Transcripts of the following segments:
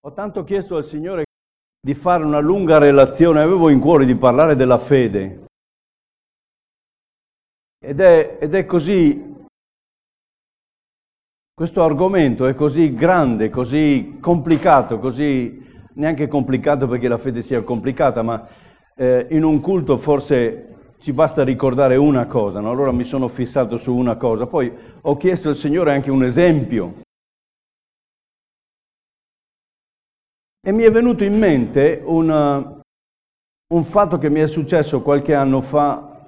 Ho tanto chiesto al Signore di fare una lunga relazione, avevo in cuore di parlare della fede. Ed è così, questo argomento è così grande, così complicato, così neanche complicato perché la fede sia complicata, ma in un culto forse ci basta ricordare una cosa, no? Allora mi sono fissato su una cosa, poi ho chiesto al Signore anche un esempio. E mi è venuto in mente un fatto che mi è successo qualche anno fa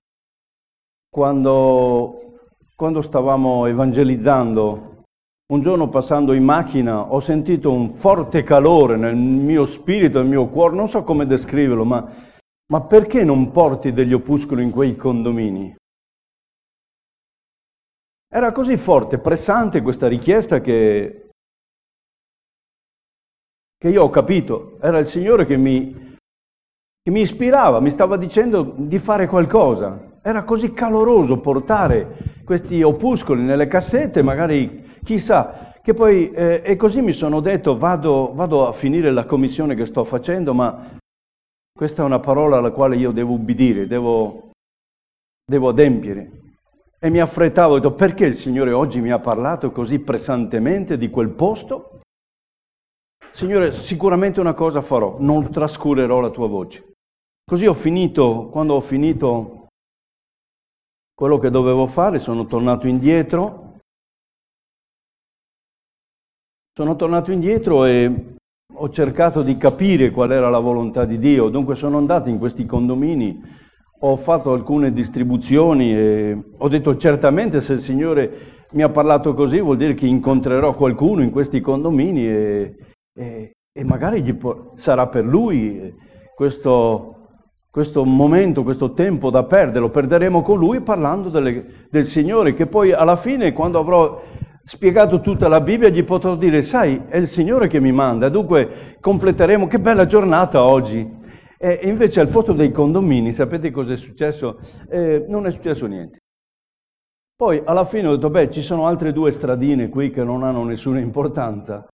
quando stavamo evangelizzando. Un giorno passando in macchina ho sentito un forte calore nel mio spirito, nel mio cuore, non so come descriverlo, ma perché non porti degli opuscoli in quei condomini? Era così forte, pressante questa richiesta che io ho capito, era il Signore che mi ispirava, mi stava dicendo di fare qualcosa. Era così caloroso portare questi opuscoli nelle cassette, magari chissà, che poi, e così mi sono detto, vado a finire la commissione che sto facendo, ma questa è una parola alla quale io devo ubbidire, devo adempiere. E mi affrettavo, ho detto, perché il Signore oggi mi ha parlato così pressantemente di quel posto? Signore, sicuramente una cosa farò, non trascurerò la tua voce. Così quando ho finito quello che dovevo fare, sono tornato indietro e ho cercato di capire qual era la volontà di Dio. Dunque sono andato in questi condomini, ho fatto alcune distribuzioni e ho detto certamente se il Signore mi ha parlato così vuol dire che incontrerò qualcuno in questi condomini e magari sarà per lui questo momento, questo tempo da perdere, lo perderemo con lui parlando del Signore, che poi alla fine, quando avrò spiegato tutta la Bibbia, gli potrò dire, sai, è il Signore che mi manda, dunque completeremo, che bella giornata oggi. E invece al posto dei condomini, sapete cosa è successo? Non è successo niente. Poi alla fine ho detto, ci sono altre 2 stradine qui che non hanno nessuna importanza,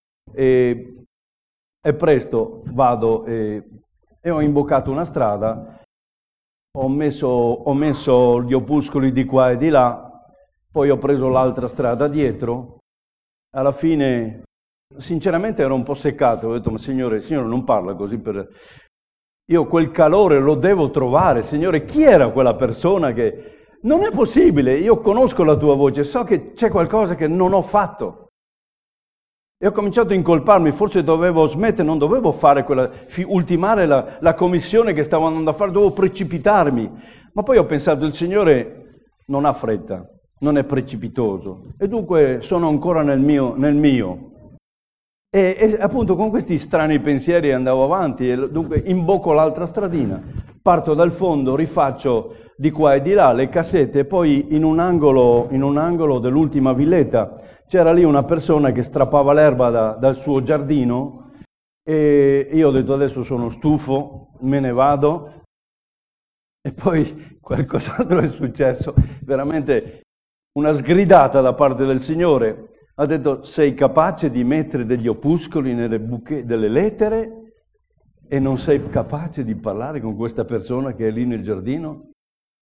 e presto vado e ho imboccato una strada, ho messo gli opuscoli di qua e di là, poi ho preso l'altra strada dietro. Alla fine, sinceramente ero un po' seccato, ho detto, ma Signore non parla così Io quel calore lo devo trovare, Signore, chi era quella persona che... Non è possibile, io conosco la tua voce, so che c'è qualcosa che non ho fatto. E ho cominciato a incolparmi, forse dovevo smettere, non dovevo fare ultimare la commissione che stavo andando a fare, dovevo precipitarmi. Ma poi ho pensato, il Signore non ha fretta, non è precipitoso, e dunque sono ancora nel mio. E appunto con questi strani pensieri andavo avanti, e dunque imbocco l'altra stradina, parto dal fondo, rifaccio di qua e di là le cassette, e poi in un angolo dell'ultima villetta c'era lì una persona che strappava l'erba dal suo giardino, e io ho detto adesso sono stufo, me ne vado. E poi qualcos'altro è successo, veramente una sgridata da parte del Signore. Ha detto, sei capace di mettere degli opuscoli nelle buche delle lettere e non sei capace di parlare con questa persona che è lì nel giardino?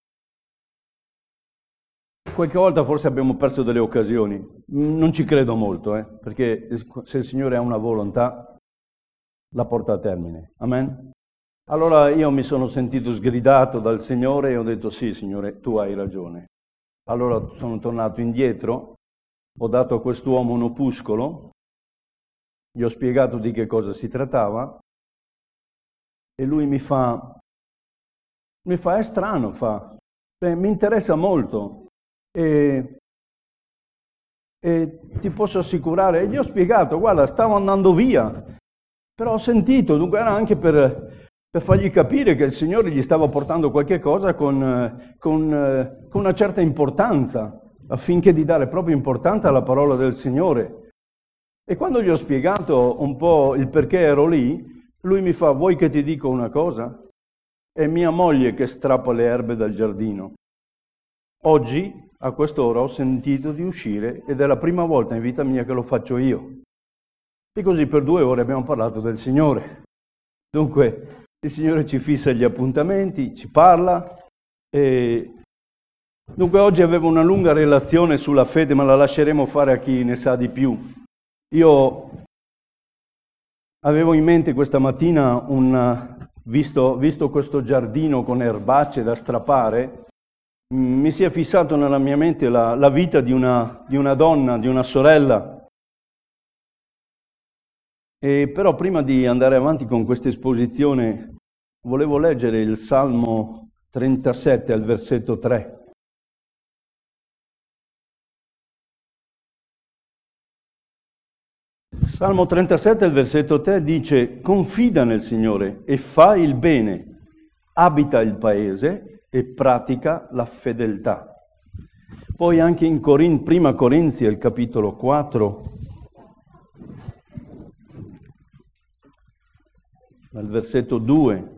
Qualche volta forse abbiamo perso delle occasioni, non ci credo molto, perché se il Signore ha una volontà, la porta a termine. Amen? Allora io mi sono sentito sgridato dal Signore e ho detto, sì Signore, tu hai ragione. Allora sono tornato indietro, ho dato a quest'uomo un opuscolo, gli ho spiegato di che cosa si trattava, e lui mi fa, è strano, mi interessa molto. E ti posso assicurare, e gli ho spiegato, guarda, stavo andando via, però ho sentito, dunque era anche per fargli capire che il Signore gli stava portando qualche cosa con una certa importanza, affinché di dare proprio importanza alla parola del Signore. E quando gli ho spiegato un po' il perché ero lì, lui mi fa, vuoi che ti dico una cosa? È mia moglie che strappa le erbe dal giardino. Oggi, a quest'ora, ho sentito di uscire ed è la prima volta in vita mia che lo faccio io. E così per 2 ore abbiamo parlato del Signore. Dunque, il Signore ci fissa gli appuntamenti, ci parla. E dunque oggi avevo una lunga relazione sulla fede, ma la lasceremo fare a chi ne sa di più. Io avevo in mente questa mattina, visto questo giardino con erbacce da strappare, mi si è fissato nella mia mente la vita di una donna, di una sorella. E però prima di andare avanti con questa esposizione, volevo leggere il Salmo 37 al versetto 3. Salmo 37 al versetto 3 dice: confida nel Signore e fai il bene, abita il paese e pratica la fedeltà. Poi anche in Prima Corinzi, al capitolo 4, al versetto 2.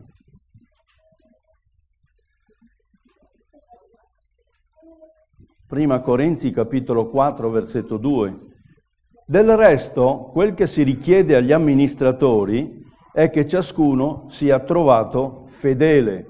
Prima Corinzi, capitolo 4, versetto 2. Del resto, quel che si richiede agli amministratori è che ciascuno sia trovato fedele.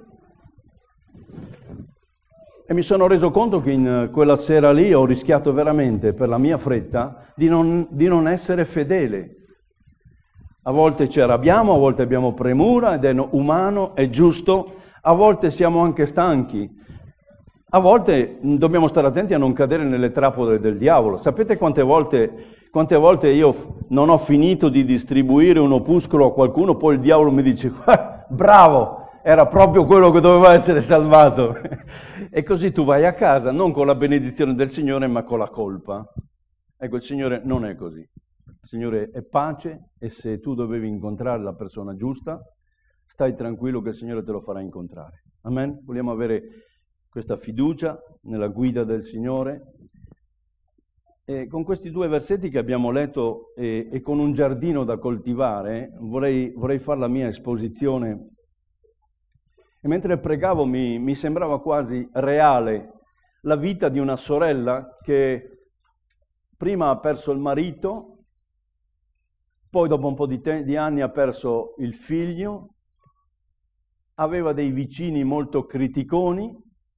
E mi sono reso conto che in quella sera lì ho rischiato veramente, per la mia fretta, di non essere fedele. A volte ci arrabbiamo, a volte abbiamo premura ed è umano, è giusto, a volte siamo anche stanchi, a volte dobbiamo stare attenti a non cadere nelle trappole del diavolo. Sapete quante volte io non ho finito di distribuire un opuscolo a qualcuno, poi il diavolo mi dice: bravo, era proprio quello che doveva essere salvato. E così tu vai a casa, non con la benedizione del Signore, ma con la colpa. Ecco, il Signore non è così. Il Signore è pace e se tu dovevi incontrare la persona giusta, stai tranquillo che il Signore te lo farà incontrare. Amen? Vogliamo avere questa fiducia nella guida del Signore. E con questi 2 versetti che abbiamo letto e con un giardino da coltivare, vorrei fare la mia esposizione. E mentre pregavo mi sembrava quasi reale la vita di una sorella che prima ha perso il marito, poi dopo un po' di anni ha perso il figlio, aveva dei vicini molto criticoni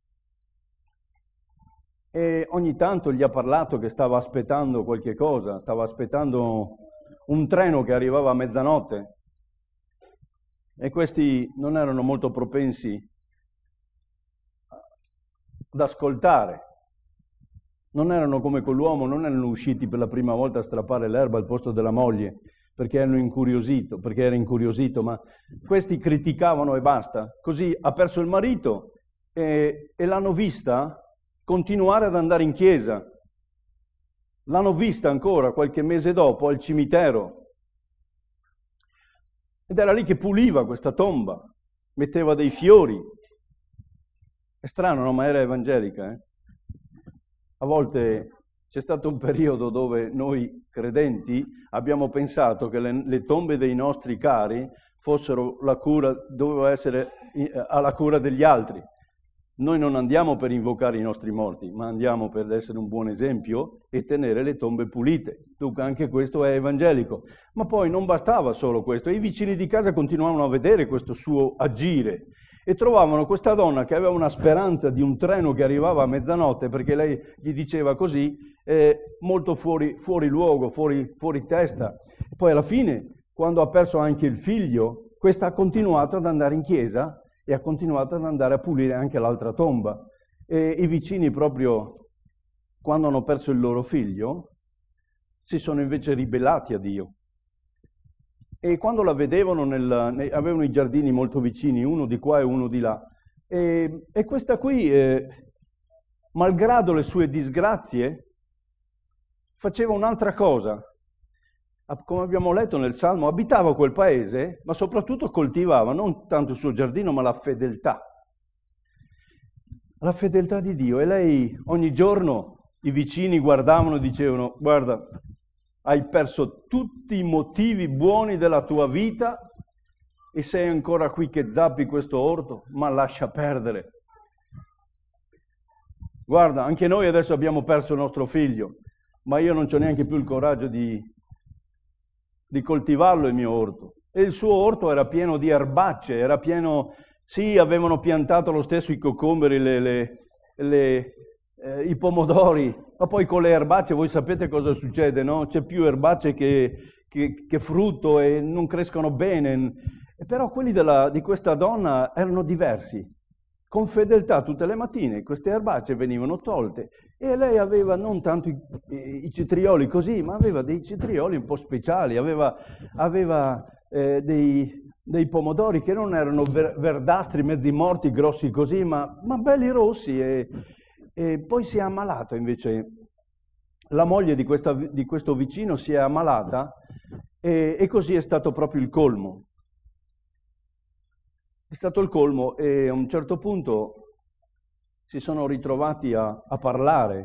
e ogni tanto gli ha parlato che stava aspettando qualche cosa, stava aspettando un treno che arrivava a mezzanotte e questi non erano molto propensi ad ascoltare. Non erano come quell'uomo, non erano usciti per la prima volta a strappare l'erba al posto della moglie, perché era incuriosito, ma questi criticavano e basta. Così ha perso il marito e l'hanno vista continuare ad andare in chiesa. L'hanno vista ancora qualche mese dopo al cimitero. Ed era lì che puliva questa tomba, metteva dei fiori. È strano, no? Ma era evangelica, A volte c'è stato un periodo dove noi credenti abbiamo pensato che le tombe dei nostri cari fossero doveva essere alla cura degli altri. Noi non andiamo per invocare i nostri morti, ma andiamo per essere un buon esempio e tenere le tombe pulite. Dunque anche questo è evangelico. Ma poi non bastava solo questo, e i vicini di casa continuavano a vedere questo suo agire e trovavano questa donna che aveva una speranza di un treno che arrivava a mezzanotte, perché lei gli diceva così, molto fuori luogo, fuori testa. E poi alla fine, quando ha perso anche il figlio, questa ha continuato ad andare in chiesa e ha continuato ad andare a pulire anche l'altra tomba. E i vicini proprio, quando hanno perso il loro figlio, si sono invece ribellati a Dio. E quando la vedevano, avevano i giardini molto vicini, uno di qua e uno di là. E questa qui, malgrado le sue disgrazie, faceva un'altra cosa. Come abbiamo letto nel Salmo, abitava quel paese, ma soprattutto coltivava non tanto il suo giardino, ma la fedeltà. La fedeltà di Dio. E lei ogni giorno, i vicini guardavano e dicevano: guarda, hai perso tutti i motivi buoni della tua vita e sei ancora qui che zappi questo orto, ma lascia perdere. Guarda, anche noi adesso abbiamo perso il nostro figlio, ma io non c'ho neanche più il coraggio di di coltivarlo il mio orto. E il suo orto era pieno di erbacce, era pieno... Sì, avevano piantato lo stesso i coccomeri, i pomodori, ma poi con le erbacce voi sapete cosa succede, no? C'è più erbacce che frutto e non crescono bene. E però quelli di questa donna erano diversi. Con fedeltà tutte le mattine queste erbacce venivano tolte e lei aveva non tanto i cetrioli così, ma aveva dei cetrioli un po' speciali, aveva dei pomodori che non erano verdastri, mezzi morti, grossi così, ma belli rossi. E poi si è ammalato invece, la moglie di questo vicino si è ammalata e così è stato proprio il colmo. È stato il colmo e a un certo punto si sono ritrovati a parlare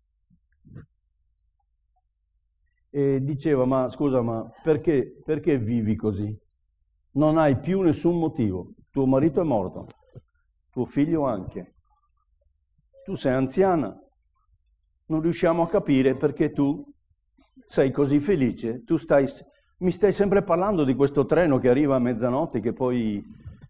e diceva, ma scusa, ma perché vivi così? Non hai più nessun motivo. Tuo marito è morto, tuo figlio anche. Tu sei anziana, non riusciamo a capire perché tu sei così felice. Mi stai sempre parlando di questo treno che arriva a mezzanotte che poi...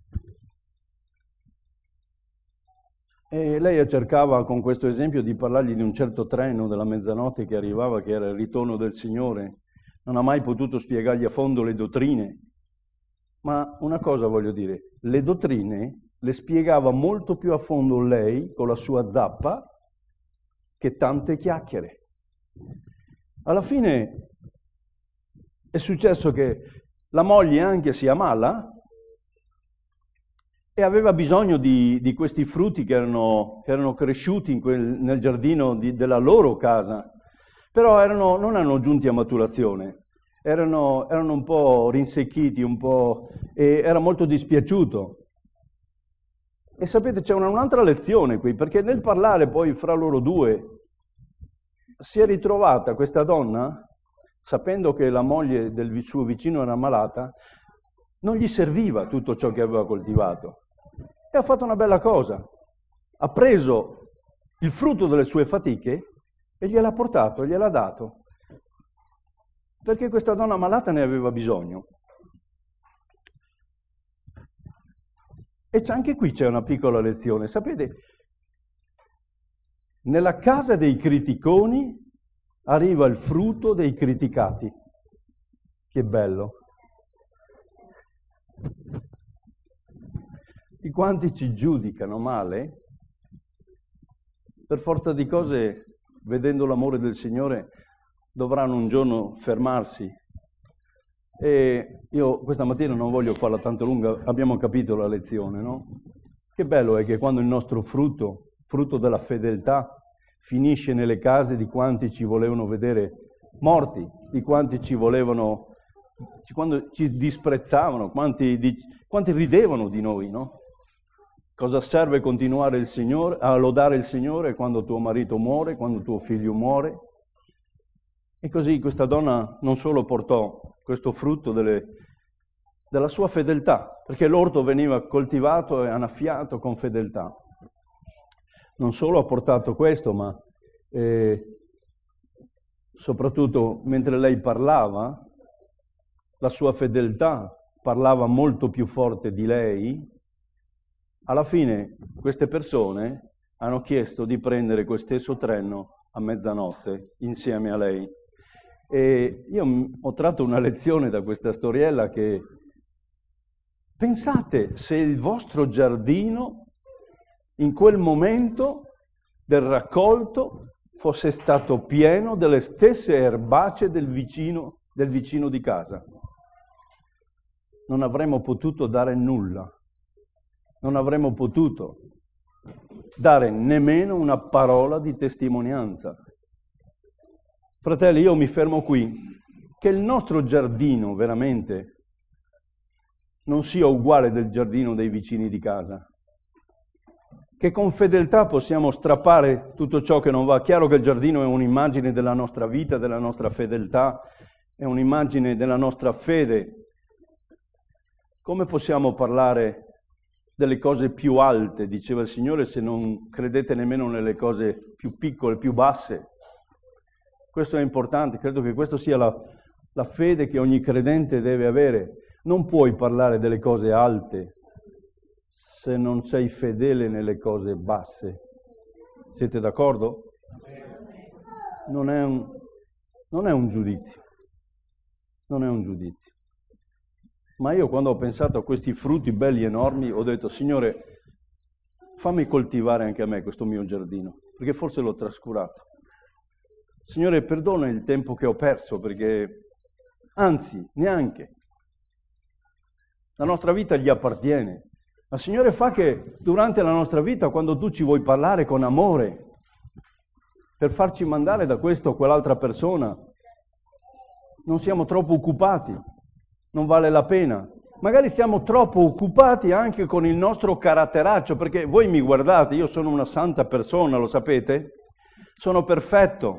E lei cercava con questo esempio di parlargli di un certo treno della mezzanotte che arrivava, che era il ritorno del Signore. Non ha mai potuto spiegargli a fondo le dottrine. Ma una cosa voglio dire, le dottrine le spiegava molto più a fondo lei con la sua zappa che tante chiacchiere. Alla fine è successo che la moglie anche si ammala e aveva bisogno di questi frutti che erano cresciuti nel giardino della loro casa, però non erano giunti a maturazione, erano un po' rinsecchiti, e era molto dispiaciuto. E sapete, c'è un'altra lezione qui, perché nel parlare poi fra loro due si è ritrovata questa donna, sapendo che la moglie del suo vicino era malata, non gli serviva tutto ciò che aveva coltivato. E ha fatto una bella cosa. Ha preso il frutto delle sue fatiche e gliel'ha portato, gliel'ha dato. Perché questa donna malata ne aveva bisogno. E anche qui c'è una piccola lezione. Sapete, nella casa dei criticoni arriva il frutto dei criticati. Che bello. Di quanti ci giudicano male, per forza di cose, vedendo l'amore del Signore, dovranno un giorno fermarsi. E io questa mattina non voglio farla tanto lunga, abbiamo capito la lezione, no? Che bello è che quando il nostro frutto della fedeltà, finisce nelle case di quanti ci volevano vedere morti, di quanti quando ci disprezzavano, quanti ridevano di noi, no? Cosa serve continuare a lodare il Signore quando tuo marito muore, quando tuo figlio muore? E così questa donna non solo portò questo frutto della sua fedeltà, perché l'orto veniva coltivato e annaffiato con fedeltà. Non solo ha portato questo, ma soprattutto mentre lei parlava, la sua fedeltà parlava molto più forte di lei. Alla fine queste persone hanno chiesto di prendere quel stesso treno a mezzanotte insieme a lei. E io ho tratto una lezione da questa storiella che pensate se il vostro giardino in quel momento del raccolto fosse stato pieno delle stesse erbacee del vicino di casa. Non avremmo potuto dare nulla. Non avremmo potuto dare nemmeno una parola di testimonianza. Fratelli, io mi fermo qui, che il nostro giardino veramente non sia uguale del giardino dei vicini di casa. Che con fedeltà possiamo strappare tutto ciò che non va. Chiaro che il giardino è un'immagine della nostra vita, della nostra fedeltà, è un'immagine della nostra fede. Come possiamo parlare delle cose più alte, diceva il Signore, se non credete nemmeno nelle cose più piccole, più basse? Questo è importante, credo che questa sia la fede che ogni credente deve avere. Non puoi parlare delle cose alte se non sei fedele nelle cose basse. Siete d'accordo? Non è un giudizio. Non è un giudizio. Ma io quando ho pensato a questi frutti belli enormi, ho detto, Signore, fammi coltivare anche a me questo mio giardino, perché forse l'ho trascurato. Signore, perdona il tempo che ho perso, perché, anzi, neanche. La nostra vita gli appartiene. Ma Signore, fa che durante la nostra vita, quando tu ci vuoi parlare con amore, per farci mandare da questo o quell'altra persona, non siamo troppo occupati, non vale la pena. Magari siamo troppo occupati anche con il nostro caratteraccio, perché voi mi guardate, io sono una santa persona, lo sapete? Sono perfetto.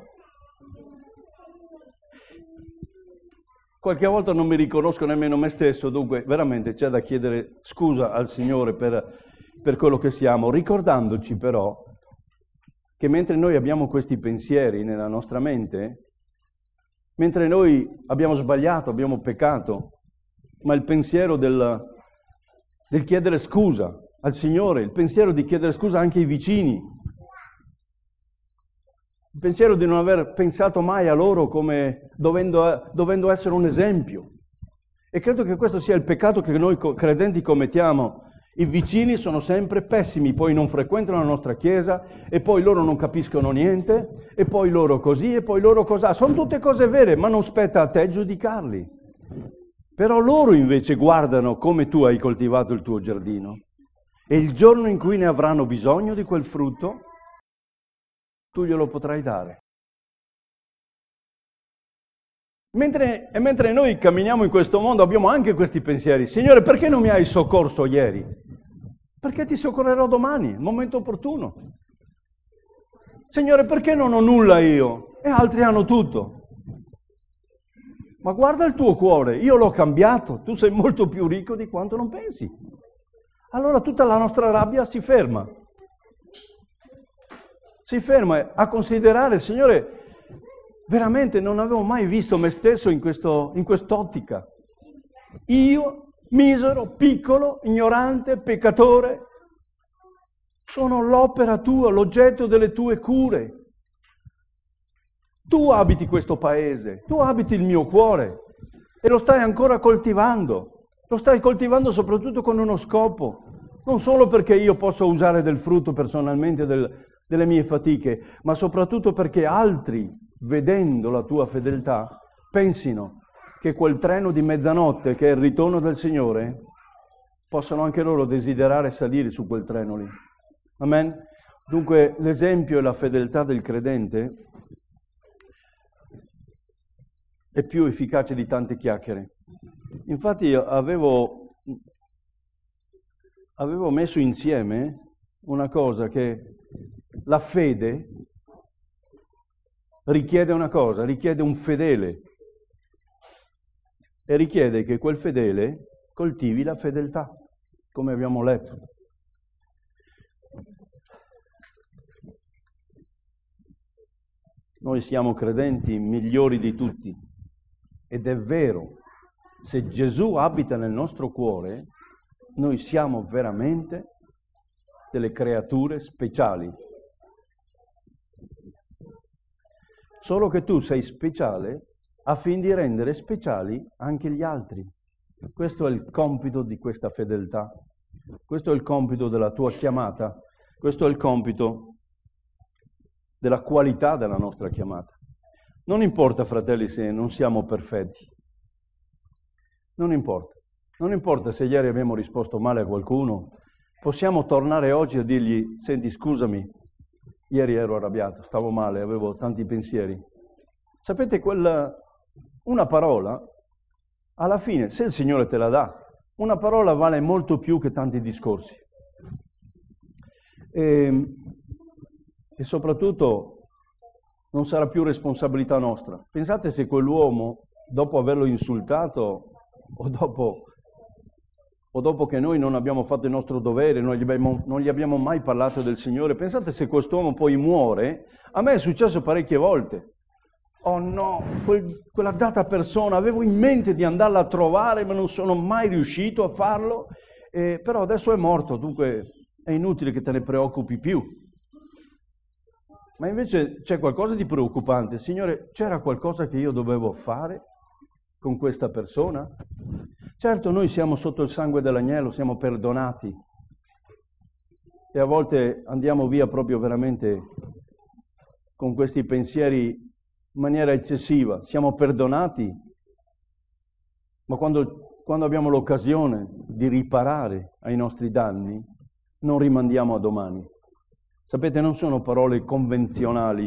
Qualche volta non mi riconosco nemmeno me stesso, dunque veramente c'è da chiedere scusa al Signore per quello che siamo, ricordandoci però che mentre noi abbiamo questi pensieri nella nostra mente, mentre noi abbiamo sbagliato, abbiamo peccato, ma il pensiero del chiedere scusa al Signore, il pensiero di chiedere scusa anche ai vicini, il pensiero di non aver pensato mai a loro come dovendo essere un esempio. E credo che questo sia il peccato che noi credenti commettiamo. I vicini sono sempre pessimi, poi non frequentano la nostra chiesa, e poi loro non capiscono niente, e poi loro così, e poi loro cos'ha. Sono tutte cose vere, ma non spetta a te giudicarli. Però loro invece guardano come tu hai coltivato il tuo giardino. E il giorno in cui ne avranno bisogno di quel frutto, tu glielo potrai dare. Mentre noi camminiamo in questo mondo abbiamo anche questi pensieri. Signore, perché non mi hai soccorso ieri? Perché ti soccorrerò domani, il momento opportuno. Signore, perché non ho nulla io? E altri hanno tutto. Ma guarda il tuo cuore, io l'ho cambiato, tu sei molto più ricco di quanto non pensi. Allora tutta la nostra rabbia si ferma. Si ferma a considerare, Signore, veramente non avevo mai visto me stesso in quest'ottica. Io, misero, piccolo, ignorante, peccatore, sono l'opera tua, l'oggetto delle tue cure. Tu abiti questo paese, tu abiti il mio cuore e lo stai ancora coltivando. Lo stai coltivando soprattutto con uno scopo, non solo perché io posso usare del frutto personalmente delle mie fatiche, ma soprattutto perché altri, vedendo la tua fedeltà, pensino che quel treno di mezzanotte, che è il ritorno del Signore, possano anche loro desiderare salire su quel treno lì. Amen? Dunque l'esempio e la fedeltà del credente è più efficace di tante chiacchiere. Infatti io avevo messo insieme una cosa, che la fede richiede una cosa, richiede un fedele e richiede che quel fedele coltivi la fedeltà, come abbiamo letto. Noi siamo credenti migliori di tutti ed è vero, se Gesù abita nel nostro cuore, noi siamo veramente delle creature speciali. Solo che tu sei speciale affin di rendere speciali anche gli altri. Questo è il compito di questa fedeltà. Questo è il compito della tua chiamata. Questo è il compito della qualità della nostra chiamata. Non importa, fratelli, se non siamo perfetti. Non importa. Non importa se ieri abbiamo risposto male a qualcuno. Possiamo tornare oggi a dirgli: senti, scusami, ieri ero arrabbiato, stavo male, avevo tanti pensieri. Sapete, una parola, alla fine, se il Signore te la dà, una parola vale molto più che tanti discorsi. E soprattutto non sarà più responsabilità nostra. Pensate se quell'uomo, dopo averlo insultato, o dopo che noi non abbiamo fatto il nostro dovere, non gli abbiamo mai parlato del Signore, pensate se quest'uomo poi muore. A me è successo parecchie volte. oh no, quella data persona, avevo in mente di andarla a trovare, ma non sono mai riuscito a farlo, però adesso è morto, dunque è inutile che te ne preoccupi più. Ma invece c'è qualcosa di preoccupante. Signore, c'era qualcosa che io dovevo fare con questa persona? Certo, noi siamo sotto il sangue dell'agnello, siamo perdonati. E a volte andiamo via proprio veramente con questi pensieri in maniera eccessiva. Siamo perdonati, ma quando abbiamo l'occasione di riparare ai nostri danni, non rimandiamo a domani. Sapete, non sono parole convenzionali.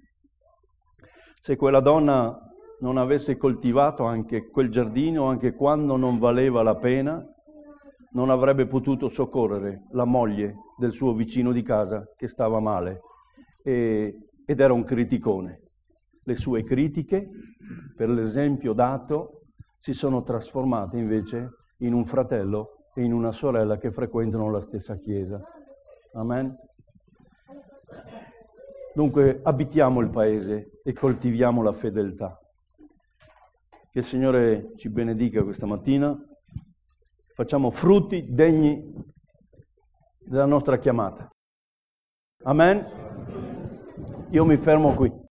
Se quella donna non avesse coltivato anche quel giardino, anche quando non valeva la pena, non avrebbe potuto soccorrere la moglie del suo vicino di casa che stava male ed era un criticone. Le sue critiche, per l'esempio dato, si sono trasformate invece in un fratello e in una sorella che frequentano la stessa chiesa. Amen? Dunque abitiamo il paese e coltiviamo la fedeltà. Che il Signore ci benedica questa mattina. Facciamo frutti degni della nostra chiamata. Amen? Io mi fermo qui.